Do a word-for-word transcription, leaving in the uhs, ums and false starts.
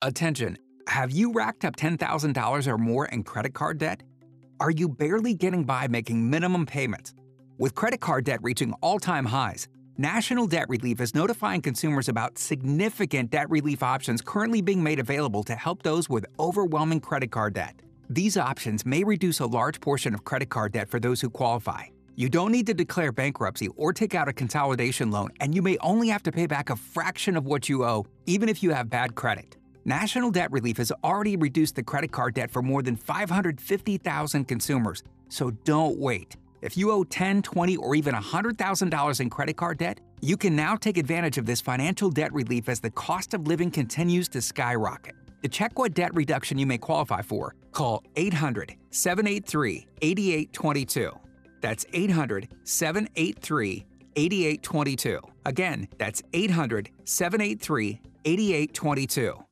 Attention, have you racked up ten thousand dollars or more in credit card debt? Are you barely getting by making minimum payments? With credit card debt reaching all-time highs, National Debt Relief is notifying consumers about significant debt relief options currently being made available to help those with overwhelming credit card debt. These options may reduce a large portion of credit card debt for those who qualify. You don't need to declare bankruptcy or take out a consolidation loan, and you may only have to pay back a fraction of what you owe, even if you have bad credit. National Debt Relief has already reduced the credit card debt for more than five hundred fifty thousand consumers, so don't wait. If you owe ten, twenty, or even one hundred thousand dollars in credit card debt, you can now take advantage of this financial debt relief as the cost of living continues to skyrocket. To check what debt reduction you may qualify for, call eight hundred, seven eight three, eight eight two two. That's eight hundred, seven eight three, eight eight two two. Again, that's eight hundred, seven eight three, eight eight two two.